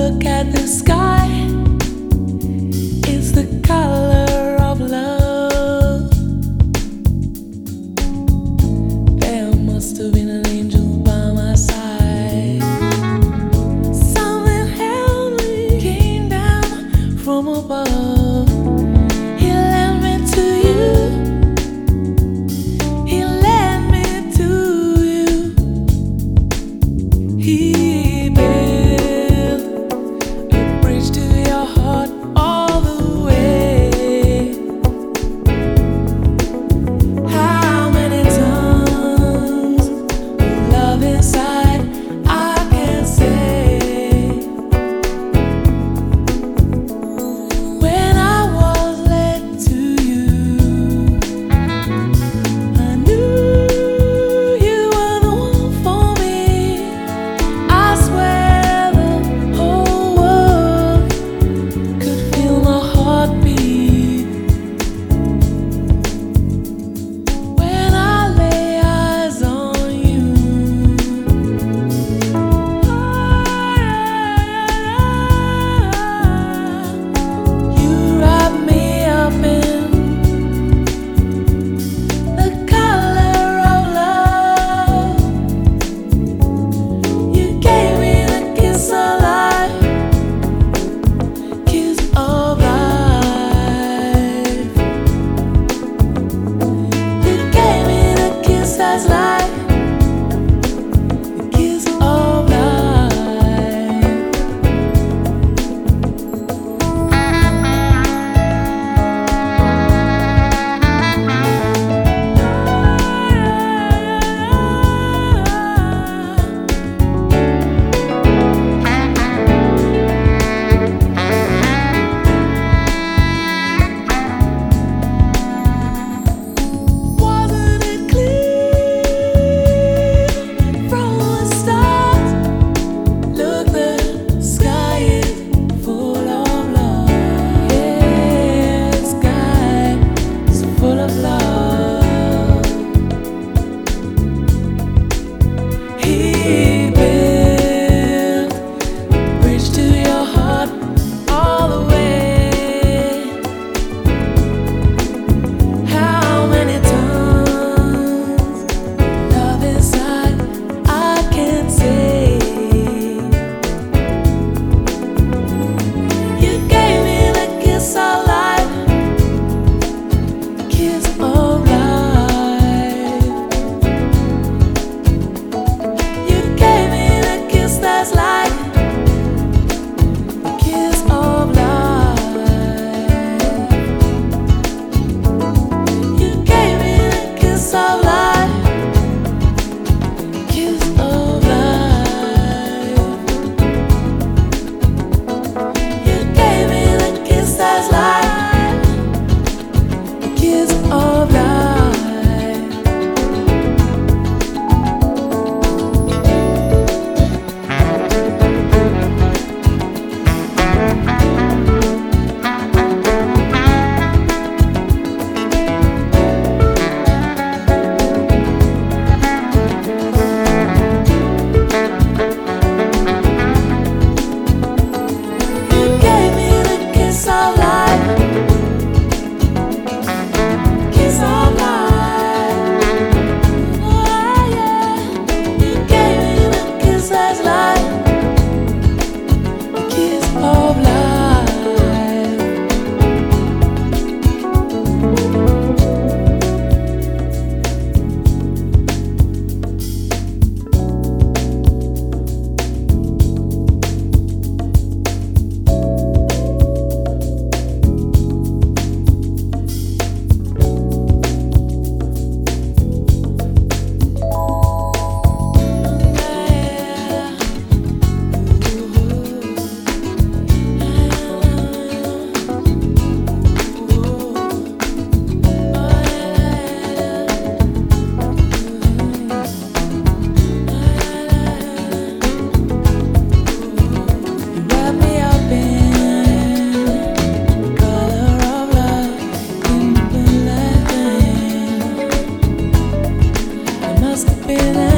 look at the sky, it's the color of love. There must have been an angel by my side. Something heavenly came down from above. He led me to you. He led me to you. He built a bridge to your heart all the way. How many tons of love inside I can say. When I was led to you, I knew you were the one for me. I swear the whole world could feel my heartbeat when I lay eyes on you. You wrap me up in the color of love. You gave me the kiss of life, kiss of life. You gave me the kiss that's life, the kiss of life. Wasn't it clear from the start? Look, the sky is full of love. Yeah, the sky is full of love. He built a bridge to your heart all the way. How many tons love inside I can say. You gave me the kiss of life, kiss of life. You gave me the kiss that's life, the kiss of life. You gave me the kiss of life, kiss of life. You gave me the kiss that's life, the kiss of life. You gave me the kiss of life, kiss of life. Oh yeah. You gave me the kiss that's life, the kiss of life. Wrap me up in color of love, in the light. It must have been